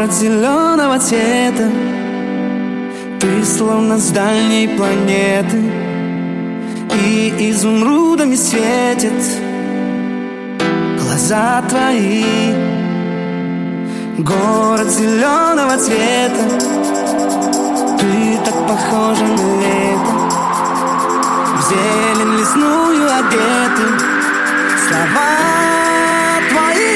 Город зеленого цвета, ты словно с дальней планеты, и изумрудами светят глаза твои. Город зеленого цвета, ты так похожа на лето, в зелень лесную одеты слова твои.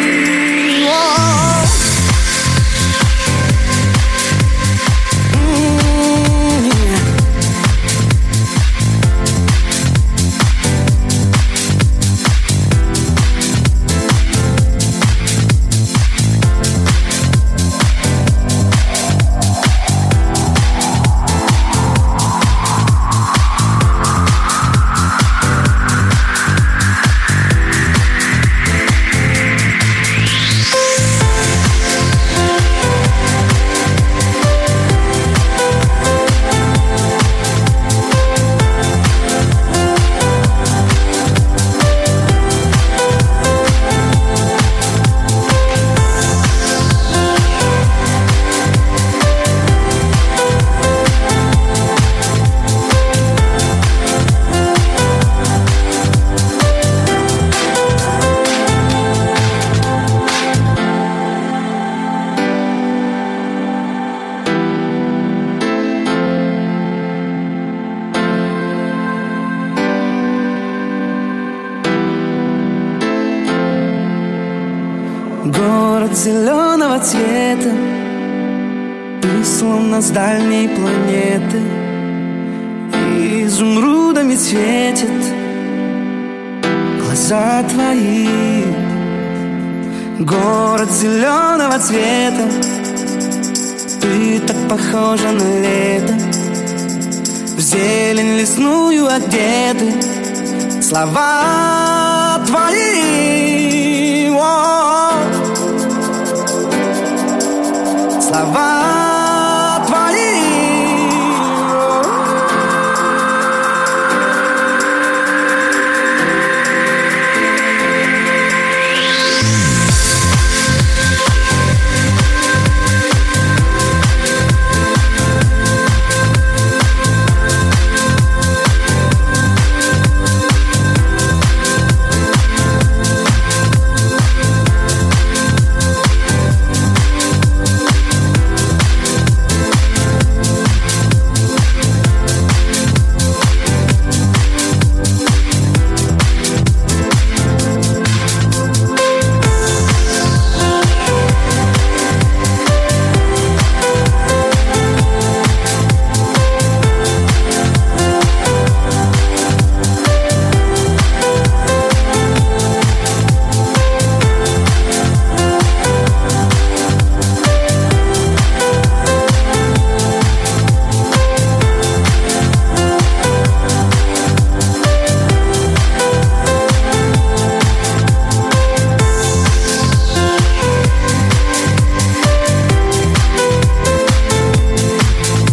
Город зеленого цвета, ты словно с дальней планеты, и изумрудами светят глаза твои. Город зеленого цвета, ты так похожа на лето, в зелень лесную одеты слова твои. Слова